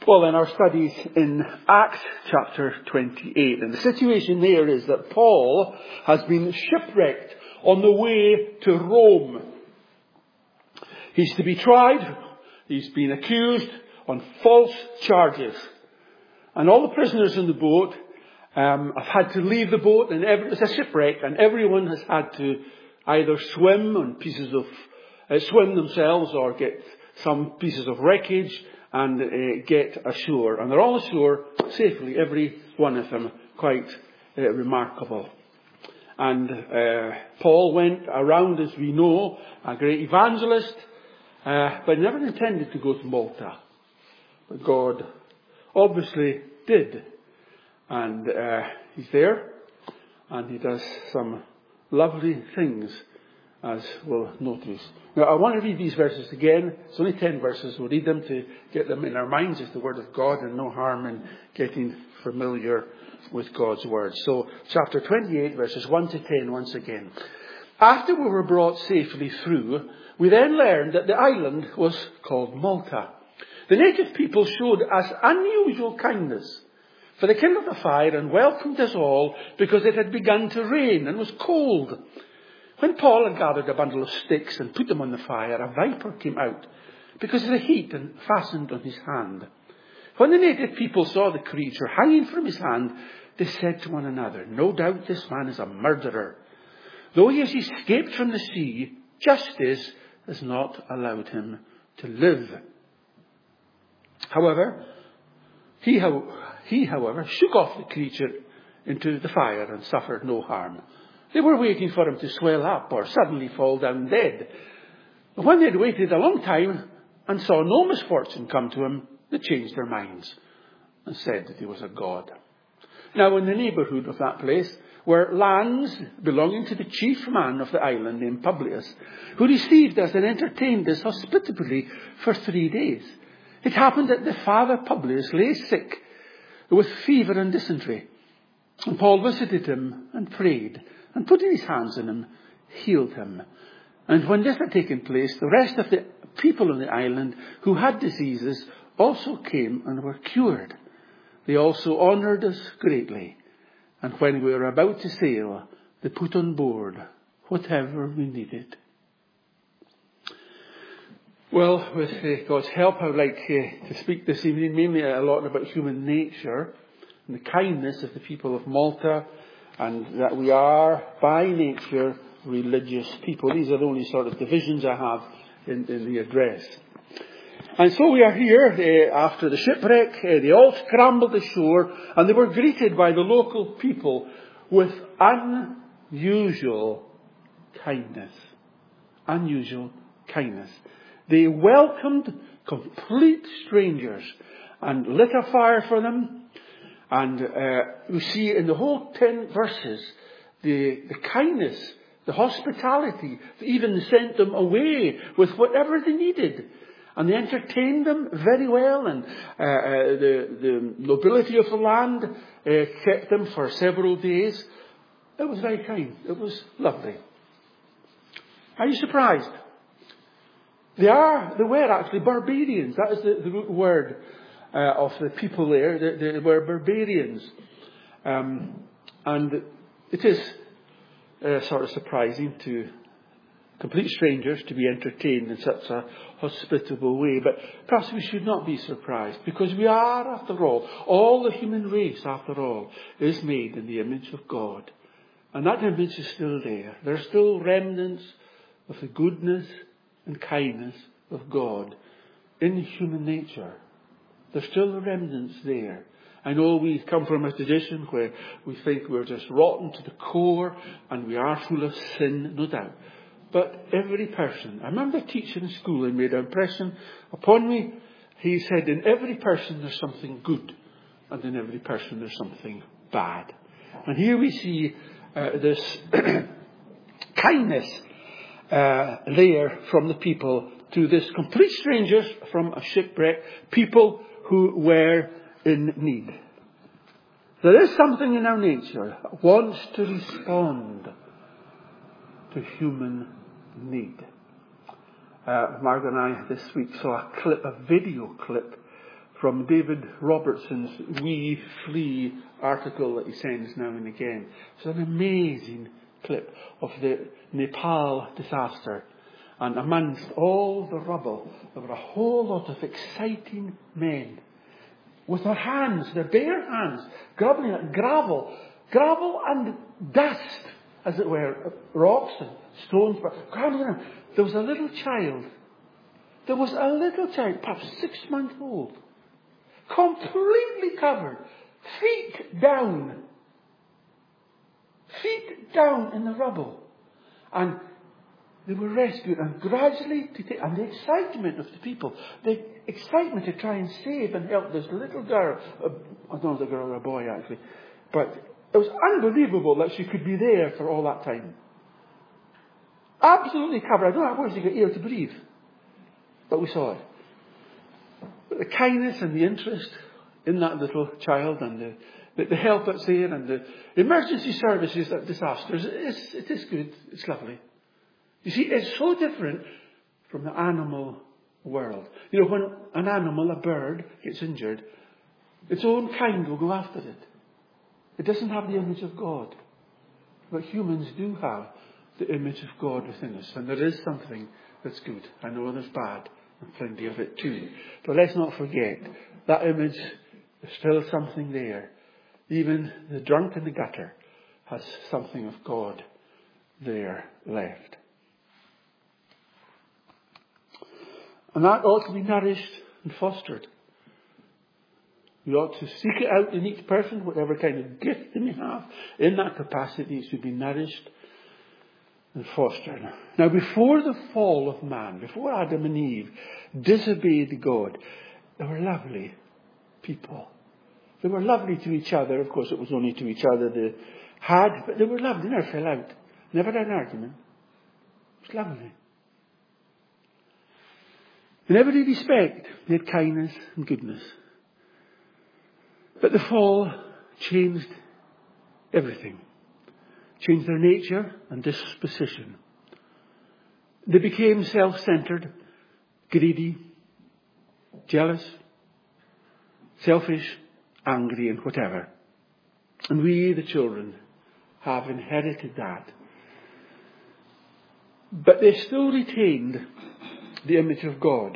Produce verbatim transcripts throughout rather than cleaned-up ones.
Well, in our studies in Acts chapter twenty-eight, and the situation there is that Paul has been shipwrecked on the way to Rome. He's to be tried. He's been accused on false charges. And all the prisoners in the boat um, have had to leave the boat, and every, it's a shipwreck, and everyone has had to either swim on pieces of, uh, swim themselves or get some pieces of wreckage and uh, get ashore. And they're all ashore safely, every one of them, quite uh, remarkable. And uh, Paul went around, as we know, a great evangelist, uh, but never intended to go to Malta. But God obviously did. And uh, he's there, and he does some lovely things, as we'll notice. Now, I want to read these verses again. It's only ten verses. We'll read them to get them in our minds as the Word of God, and no harm in getting familiar with God's Word. So, chapter twenty-eight, verses one to ten, once again. After we were brought safely through, we then learned that the island was called Malta. The native people showed us unusual kindness, for they kindled a fire and welcomed us all because it had begun to rain and was cold. When Paul had gathered a bundle of sticks and put them on the fire, a viper came out because of the heat and fastened on his hand. When the native people saw the creature hanging from his hand, they said to one another, "No doubt this man is a murderer. Though he has escaped from the sea, justice has not allowed him to live." However, he, he, however, shook off the creature into the fire and suffered no harm. They were waiting for him to swell up or suddenly fall down dead. But when they had waited a long time and saw no misfortune come to him, they changed their minds and said that he was a god. Now, in the neighbourhood of that place were lands belonging to the chief man of the island named Publius, who received us and entertained us hospitably for three days. It happened that the father Publius lay sick with fever and dysentery. And Paul visited him and prayed, and putting his hands on him, healed him. And when this had taken place, the rest of the people on the island who had diseases also came and were cured. They also honoured us greatly. And when we were about to sail, they put on board whatever we needed. Well, with uh, God's help, I would like uh, to speak this evening mainly a lot about human nature and the kindness of the people of Malta, and that we are, by nature, religious people. These are the only sort of divisions I have in, in the address. And so we are here uh, after the shipwreck. Uh, they all scrambled ashore, and they were greeted by the local people with unusual kindness. Unusual kindness. They welcomed complete strangers and lit a fire for them. And uh, we see in the whole ten verses the, the kindness, the hospitality. They even sent them away with whatever they needed. And they entertained them very well. And uh, uh, the, the nobility of the land uh, kept them for several days. It was very kind. It was lovely. Are you surprised? They are, they were actually barbarians. That is the, the root word uh, of the people there. They, they were barbarians. Um, and it is uh, sort of surprising to complete strangers to be entertained in such a hospitable way. But perhaps we should not be surprised, because we are, after all, all the human race, after all, is made in the image of God. And that image is still there. There are still remnants of the goodness and kindness of God in human nature. There's still remnants there. I know we come from a tradition where we think we're just rotten to the core and we are full of sin, no doubt. But every person, I remember a teacher in school who made an impression upon me. He said, in every person there's something good, and in every person there's something bad. And here we see uh, this kindness Uh, there from the people to this complete strangers from a shipwreck, people who were in need. There is something in our nature that wants to respond to human need. Uh, Margaret and I this week saw a clip, a video clip from David Robertson's We Flee article that he sends now and again. It's an amazing clip of the Nepal disaster. And amongst all the rubble, there were a whole lot of exciting men with their hands, their bare hands, grabbing at gravel, gravel and dust, as it were, rocks and stones. Grabbing them. There was a little child. There was a little child, perhaps six months old, completely covered, feet down, feet down in the rubble. And they were rescued, and gradually, to take, and the excitement of the people, the excitement to try and save and help this little girl, uh, I don't know if it was a girl or a boy actually, but it was unbelievable that she could be there for all that time. Absolutely covered. I don't know where she got air to breathe, but we saw it. But the kindness and the interest in that little child, and the, the, the help that's there, and the emergency services at disasters, it is, it is good. It's lovely. You see, it's so different from the animal world. You know, when an animal, a bird, gets injured, its own kind will go after it. It doesn't have the image of God. But humans do have the image of God within us. And there is something that's good. I know there's bad, and plenty of it too. But let's not forget, that image, there's still something there. Even the drunk in the gutter has something of God there left. And that ought to be nourished and fostered. We ought to seek it out in each person, whatever kind of gift they may have. In that capacity, it should be nourished and fostered. Now, before the fall of man, before Adam and Eve disobeyed God, they were lovely people. They were lovely to each other. Of course, it was only to each other they had, but they were lovely. They never fell out. Never had an argument. It was lovely. In every respect, they had kindness and goodness. But the fall changed everything. Changed their nature and disposition. They became self-centered, greedy, jealous, selfish, angry, and whatever. And we, the children, have inherited that. But they still retained the image of God.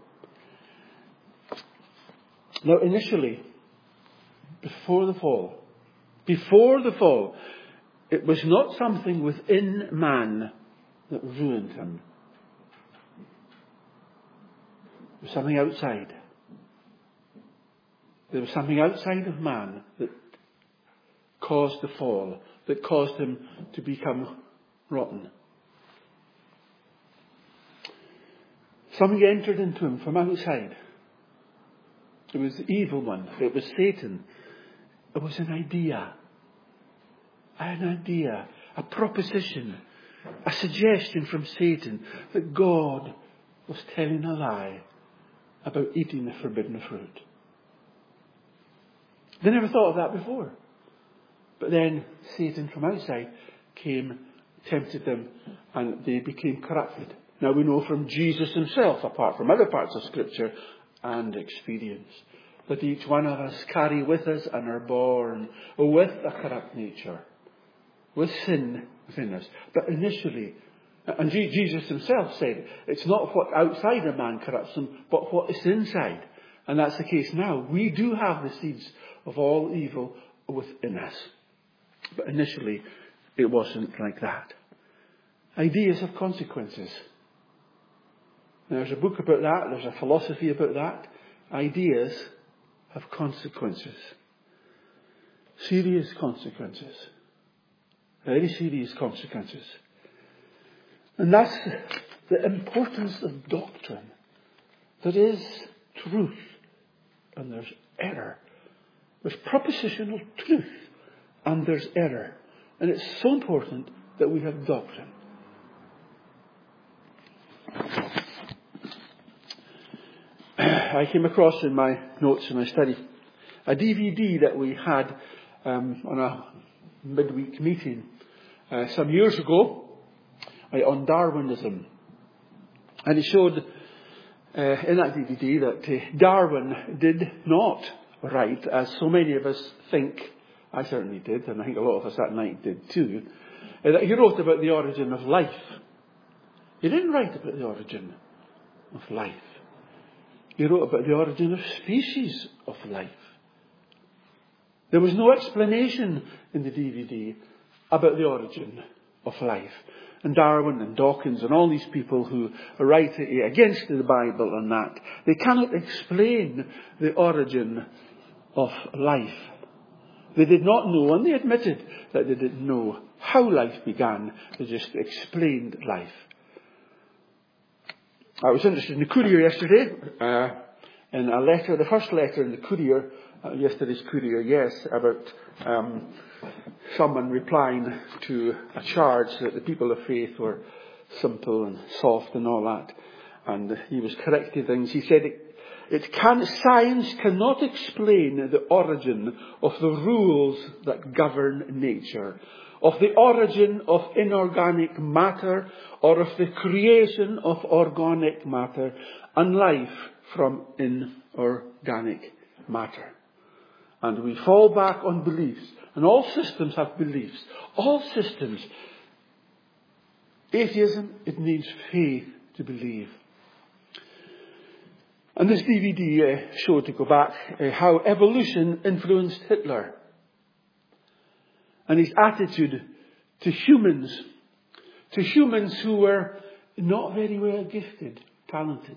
Now, initially, before the fall, before the fall, it was not something within man that ruined him. It was something outside. There was something outside of man that caused the fall, that caused him to become rotten. Something entered into him from outside. It was the evil one. It was Satan. It was an idea. An idea. A proposition. A suggestion from Satan that God was telling a lie about eating the forbidden fruit. They never thought of that before. But then Satan from outside came, tempted them, and they became corrupted. Now we know from Jesus himself, apart from other parts of Scripture and experience, that each one of us carry with us and are born with a corrupt nature, with sin within us. But initially, and Jesus himself said, it's not what outside a man corrupts him, but what is inside. And that's the case now. We do have the seeds of all evil within us. But initially, it wasn't like that. Ideas have consequences. There's a book about that. There's a philosophy about that. Ideas have consequences. Serious consequences. Very serious consequences. And that's the importance of doctrine. There is truth and there's error. There's propositional truth and there's error. And it's so important that we have doctrine. I came across in my notes in my study a D V D that we had um, on a midweek meeting uh, some years ago uh, on Darwinism. And it showed uh, in that D V D that uh, Darwin did not write, as so many of us think. I certainly did, and I think a lot of us that night did too, uh, that he wrote about the origin of life. He didn't write about the origin of life. He wrote about the origin of species of life. There was no explanation in the D V D about the origin of life. And Darwin and Dawkins and all these people who write against the Bible and that, they cannot explain the origin of life. They did not know, and they admitted that they didn't know how life began. They just explained life. I was interested in the Courier yesterday, uh, in a letter, the first letter in the Courier, uh, yesterday's Courier, yes, about um, someone replying to a charge that the people of faith were simple and soft and all that. And he was correcting things. He said, it, it can, science cannot explain the origin of the rules that govern nature, of the origin of inorganic matter, or of the creation of organic matter, and life from inorganic matter. And we fall back on beliefs. And all systems have beliefs. All systems. Atheism, it needs faith to believe. And this D V D uh, showed, to go back, uh, how evolution influenced Hitler. And his attitude to humans. To humans who were not very well gifted, talented.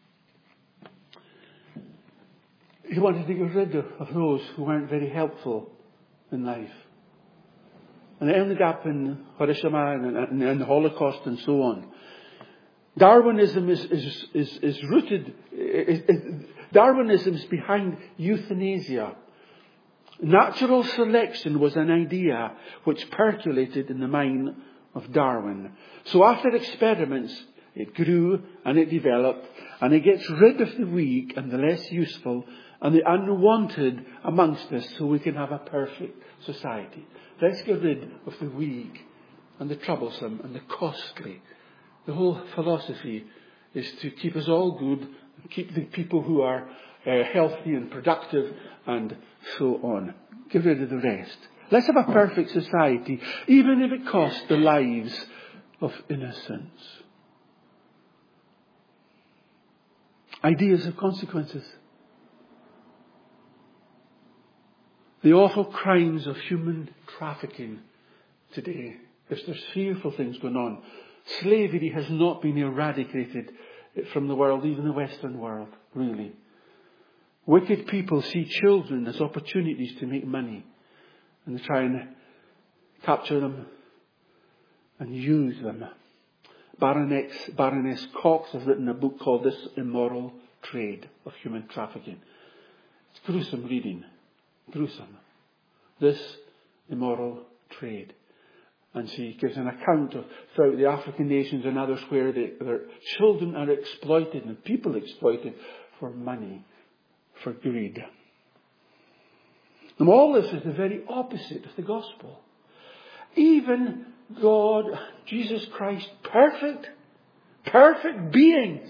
He wanted to get rid of, of those who weren't very helpful in life. And it ended up in Hiroshima and, and, and the Holocaust and so on. Darwinism is, is, is, is rooted, is, is, Darwinism is behind euthanasia. Natural selection was an idea which percolated in the mind of Darwin. So after experiments, it grew and it developed, and it gets rid of the weak and the less useful and the unwanted amongst us, so we can have a perfect society. Let's get rid of the weak and the troublesome and the costly. The whole philosophy is to keep us all good, keep the people who are uh, healthy and productive and so on. Get rid of the rest. Let's have a perfect society, even if it costs the lives of innocents. Ideas of consequences. The awful crimes of human trafficking today. There's, there's fearful things going on. Slavery has not been eradicated from the world, even the Western world, really. Wicked people see children as opportunities to make money. And they try and capture them and use them. Baroness, Baroness Cox has written a book called This Immoral Trade of Human Trafficking. It's gruesome reading. Gruesome. This immoral trade. And she gives an account of throughout the African nations and others where they, their children are exploited and people exploited for money, for greed. And all this is the very opposite of the gospel. Even God, Jesus Christ, perfect, perfect beings,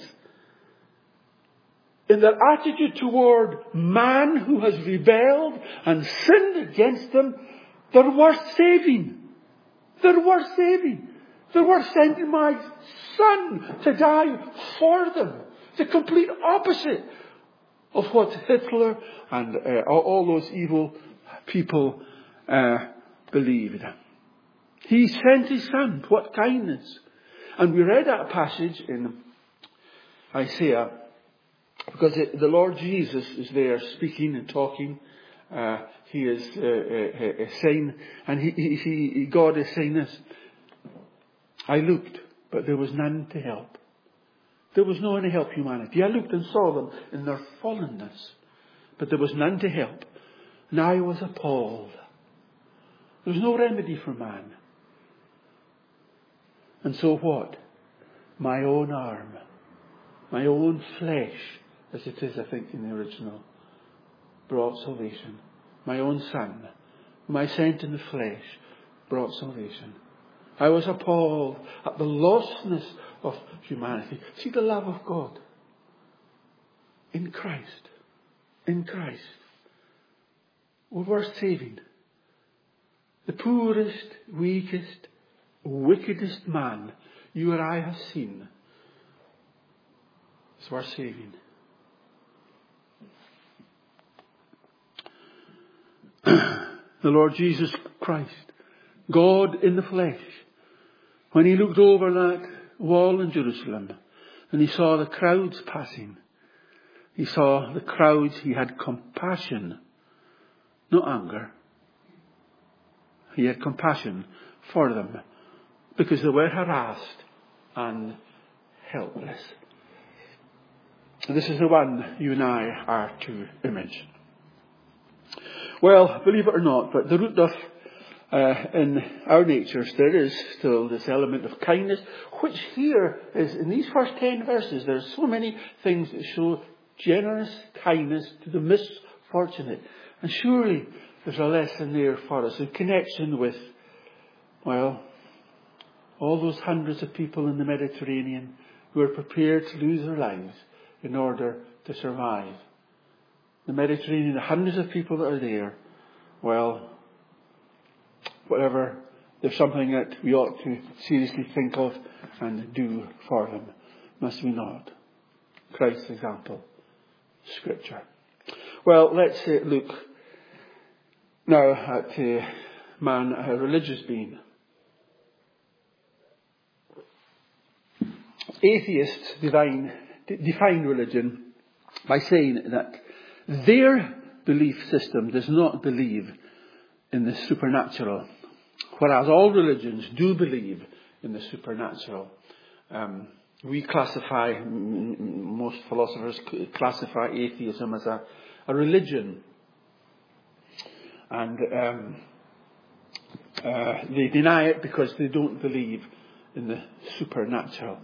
in their attitude toward man who has rebelled and sinned against them, they're worth saving. They're worth saving. They're worth sending my son to die for them. The complete opposite of what Hitler and uh, all those evil people uh, believed. He sent his son. What kindness. And we read that passage in Isaiah, because it, the Lord Jesus is there speaking and talking. Uh, he is uh, uh, uh, saying, and he, he, he, God is saying this. I looked, but there was none to help. There was no one to help humanity. I looked and saw them in their fallenness, but there was none to help. And I was appalled. There was no remedy for man. And so what? My own arm, my own flesh, as it is, I think, in the original, brought salvation. My own son, whom I sent in the flesh, brought salvation. I was appalled at the lostness of humanity. See the love of God. in Christ. In Christ. We're worth saving. The poorest, weakest, wickedest man you or I have seen is worth saving. The Lord Jesus Christ, God in the flesh, when he looked over that wall in Jerusalem and he saw the crowds passing, he saw the crowds, he had compassion, not anger. He had compassion for them because they were harassed and helpless. And this is the one you and I are to image. Well, believe it or not, but the root of uh, in our natures there is still this element of kindness, which here is in these first ten verses. There are so many things that show generous kindness to the misfortunate, and surely there's a lesson there for us in connection with, well, all those hundreds of people in the Mediterranean who are prepared to lose their lives in order to survive. The Mediterranean, the hundreds of people that are there, well, whatever, there's something that we ought to seriously think of and do for them, must we not? Christ's example, Scripture. Well, let's uh, look now at uh, man, a religious being. Atheists define, define religion by saying that their belief system does not believe in the supernatural, whereas all religions do believe in the supernatural. Um, we classify, most philosophers classify atheism as a, a religion. And um, uh, they deny it because they don't believe in the supernatural.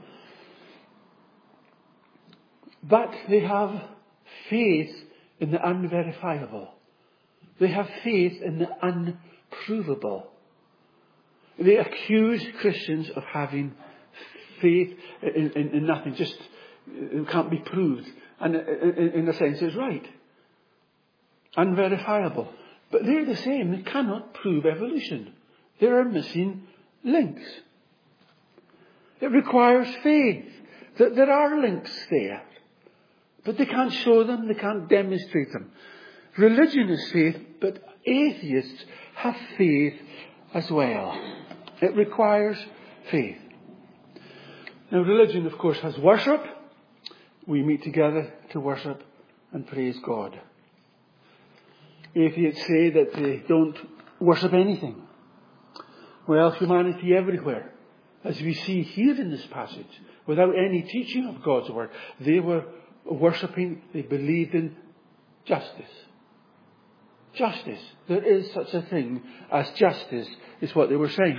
But they have faith in the unverifiable. They have faith in the unprovable. They accuse Christians of having faith in, in, in nothing, just it can't be proved. And in, in a sense, it's right. Unverifiable. But they're the same. They cannot prove evolution. There are missing links. It requires faith that there are links there. But they can't show them, they can't demonstrate them. Religion is faith, but atheists have faith as well. It requires faith. Now, religion, of course, has worship. We meet together to worship and praise God. Atheists say that they don't worship anything. Well, humanity everywhere, as we see here in this passage, without any teaching of God's word, they were worshipping, they believed in justice. Justice. There is such a thing as justice, is what they were saying.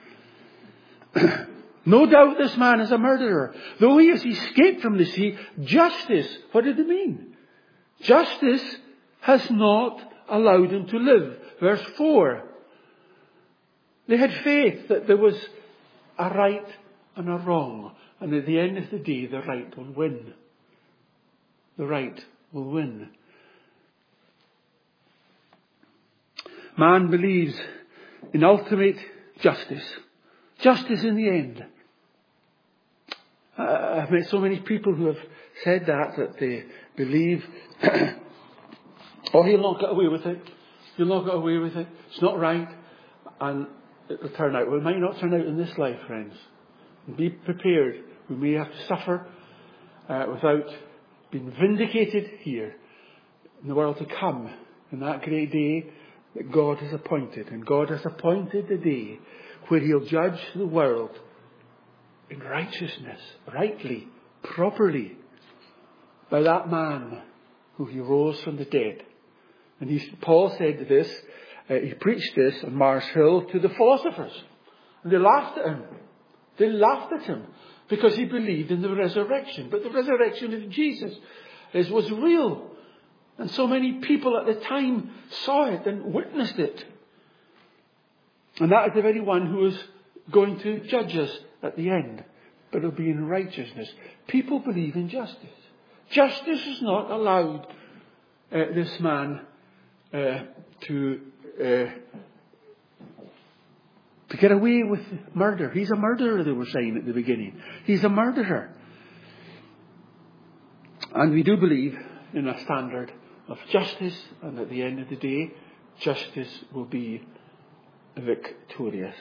No doubt this man is a murderer. Though he has escaped from the sea, justice, what did it mean? Justice has not allowed him to live. Verse four. They had faith that there was a right and a wrong. And at the end of the day, the right will win. The right will win. Man believes in ultimate justice. Justice in the end. Uh, I've met so many people who have said that, that they believe, oh, he'll not get away with it. He'll not get away with it. It's not right. And it'll turn out. Well, it might not turn out in this life, friends. Be prepared. We may have to suffer uh, without being vindicated here in the world to come, in that great day that God has appointed. And God has appointed the day where he'll judge the world in righteousness, rightly, properly, by that man who he rose from the dead. And he, Paul said this, uh, he preached this on Mars Hill to the philosophers. And they laughed at him. They laughed at him because he believed in the resurrection. But the resurrection of Jesus is, was real. And so many people at the time saw it and witnessed it. And that is the very one who is going to judge us at the end. But it'll be in righteousness. People believe in justice. Justice is not allowed uh, this man uh, to uh, to get away with murder. He's a murderer, they were saying at the beginning. He's a murderer. And we do believe in a standard of justice, and at the end of the day, justice will be victorious.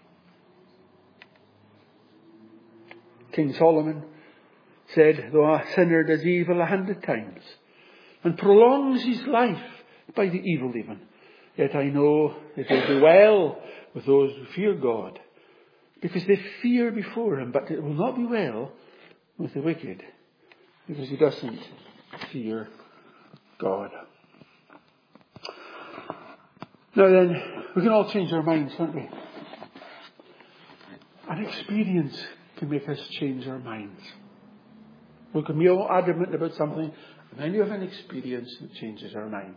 King Solomon said, though a sinner does evil a hundred times and prolongs his life by the evil even, yet I know it will be well with those who fear God, because they fear before him. But it will not be well with the wicked, because he doesn't fear God. Now then, we can all change our minds, can't we? An experience can make us change our minds. We can be all adamant about something, and then you have an experience that changes our mind.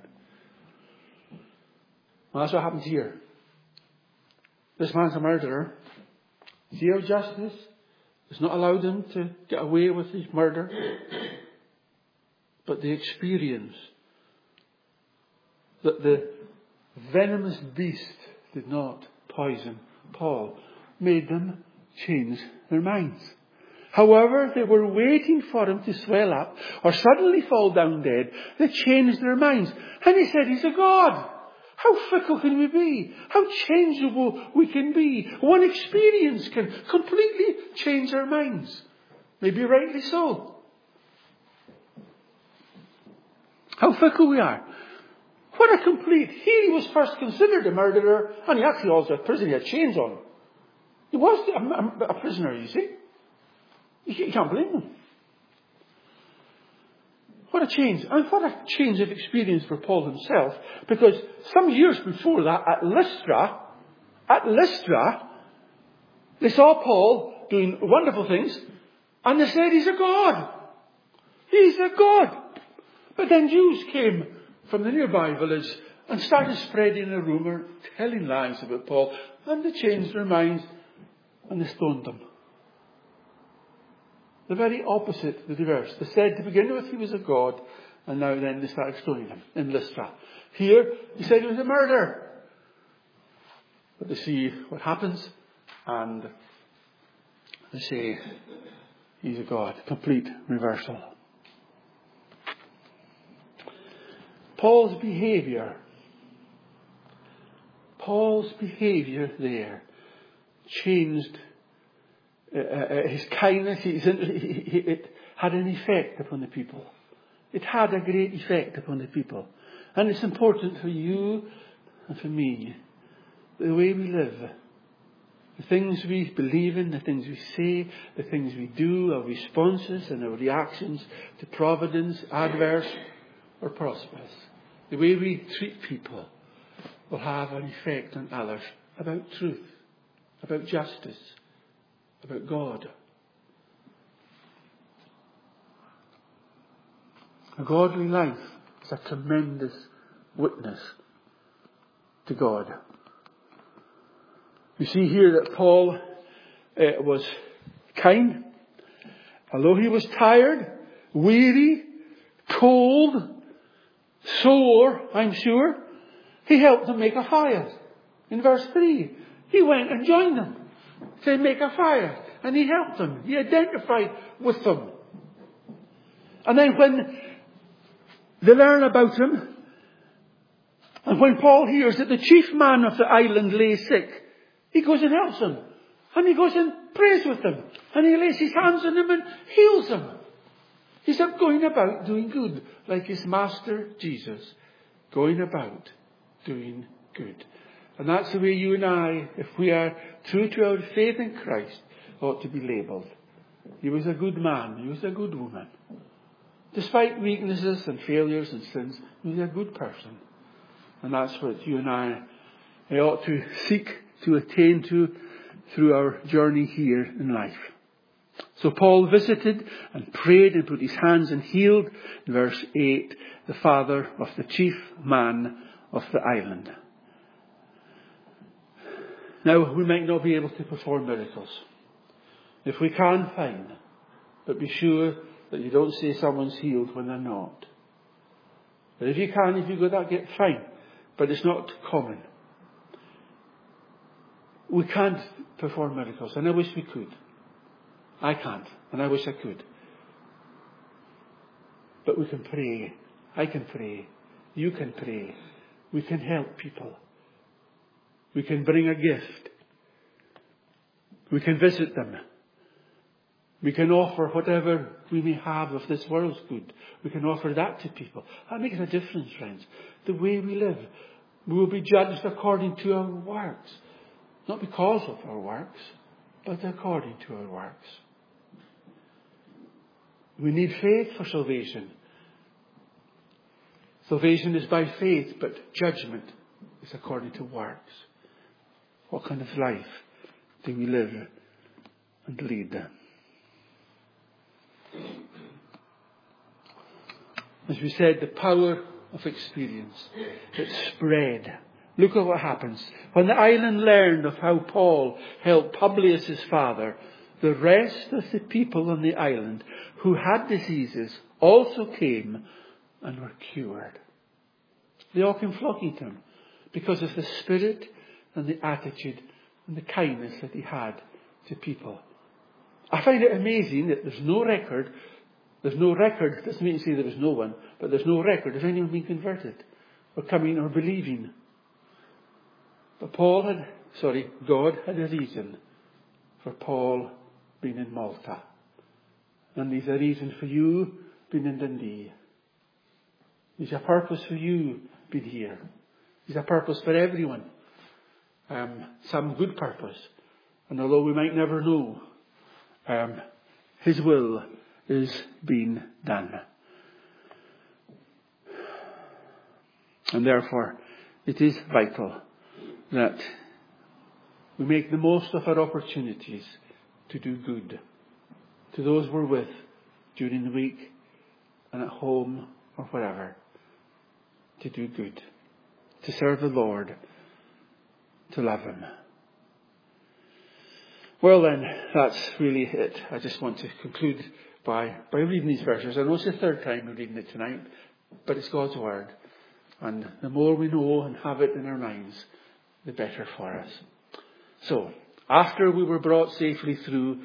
Well, that's what happens here. This man's a murderer. Zero justice has not allowed him to get away with his murder. But the experience that the venomous beast did not poison Paul made them change their minds. However, they were waiting for him to swell up or suddenly fall down dead. They changed their minds. And he said, he's a god. How fickle can we be? How changeable we can be. One experience can completely change our minds. Maybe rightly so. How fickle we are. What a complete... Here he was first considered a murderer, and he actually also had prison. He had chains on him. He was a, a, a prisoner, you see. You can't blame him. What a change. And what a change of experience for Paul himself. Because some years before that, at Lystra, at Lystra, they saw Paul doing wonderful things, and they said he's a god. He's a god. But then Jews came from the nearby village and started spreading a rumour, telling lies about Paul, and they changed their minds and they stoned him. The very opposite, the reverse. They said to begin with he was a god, and now then they started stoning him in Lystra. Here, he said he was a murderer. But they see what happens, and they say he's a god. Complete reversal. Paul's behaviour, Paul's behaviour there changed uh, uh, his kindness. His, it had an effect upon the people. It had a great effect upon the people. And it's important for you and for me, the way we live, the things we believe in, the things we say, the things we do, our responses and our reactions to providence, adverse or prosperous. The way we treat people will have an effect on others about truth, about justice, about God. A godly life is a tremendous witness to God. We see here that Paul uh, was kind, although he was tired, weary, cold, sore, I'm sure. He helped them make a fire. In verse three, he went and joined them to make a fire. And he helped them. He identified with them. And then when they learn about him, and when Paul hears that the chief man of the island lay sick, he goes and helps him. And he goes and prays with them. And he lays his hands on him and heals him. He's up going about doing good, like his master Jesus, going about doing good. And that's the way you and I, if we are true to our faith in Christ, ought to be labelled. He was a good man. He was a good woman. Despite weaknesses and failures and sins, he was a good person. And that's what you and I ought to seek to attain to through our journey here in life. So Paul visited and prayed and put his hands and healed, in verse eight, the father of the chief man of the island. Now, we might not be able to perform miracles. If we can, fine. But be sure that you don't say someone's healed when they're not. But if you can, if you go that get fine. But it's not common. We can't perform miracles, and I wish we could. I can't, and I wish I could. But we can pray. I can pray. You can pray. We can help people. We can bring a gift. We can visit them. We can offer whatever we may have of this world's good. We can offer that to people. That makes a difference, friends. The way we live. We will be judged according to our works. Not because of our works, but according to our works. We need faith for salvation. Salvation is by faith, but judgment is according to works. What kind of life do we live and lead? As we said, the power of experience. It spread. Look at what happens. When the island learned of how Paul helped Publius' father, the rest of the people on the island who had diseases also came and were cured. They all came flocking to him because of the spirit and the attitude and the kindness that he had to people. I find it amazing that there's no record, there's no record, doesn't mean to say there was no one, but there's no record of anyone being converted or coming or believing. But Paul had, sorry, God had a reason for Paul being in Malta. And there's a reason for you being in Dundee. There's a purpose for you being here. There's a purpose for everyone. Um, some good purpose. And although we might never know, um, His will is being done. And therefore, it is vital that we make the most of our opportunities to do good to those we're with during the week and at home or wherever. To do good, to serve the Lord, to love Him. Well then, that's really it. I just want to conclude by, by reading these verses. I know it's the third time we're reading it tonight, but it's God's Word. And the more we know and have it in our minds, the better for us. So, after we were brought safely through,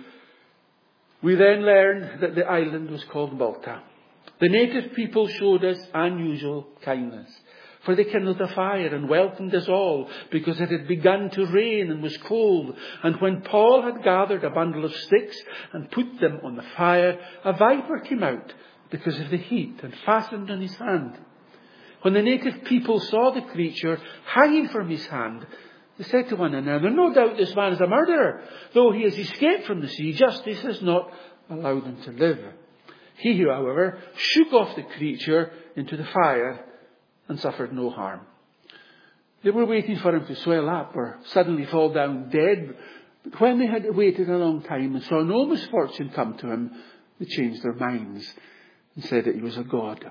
we then learned that the island was called Malta. The native people showed us unusual kindness, for they kindled a fire and welcomed us all because it had begun to rain and was cold. And when Paul had gathered a bundle of sticks and put them on the fire, a viper came out because of the heat and fastened on his hand. When the native people saw the creature hanging from his hand, they said to one another, "No doubt this man is a murderer. Though he has escaped from the sea, justice has not allowed him to live." He, however, shook off the creature into the fire and suffered no harm. They were waiting for him to swell up or suddenly fall down dead. But when they had waited a long time and saw no misfortune come to him, they changed their minds and said that he was a god.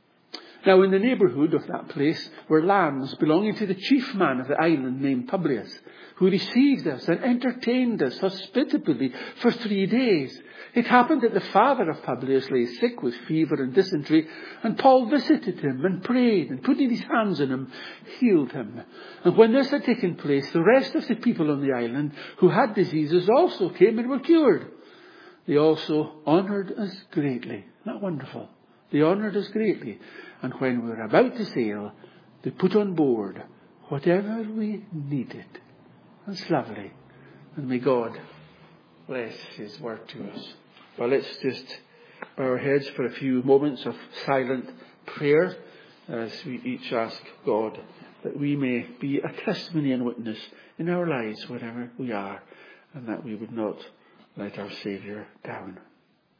Now in the neighbourhood of that place were lands belonging to the chief man of the island named Publius, who received us and entertained us hospitably for three days. It happened that the father of Publius lay sick with fever and dysentery, and Paul visited him and prayed, and putting his hands on him, healed him. And when this had taken place, the rest of the people on the island who had diseases also came and were cured. They also honoured us greatly. Isn't that wonderful? They honoured us greatly. And when we were about to sail, they put on board whatever we needed. That's lovely. And may God bless His word to us. Well, let's just bow our heads for a few moments of silent prayer as we each ask God that we may be a testimony and witness in our lives wherever we are, and that we would not let our Saviour down.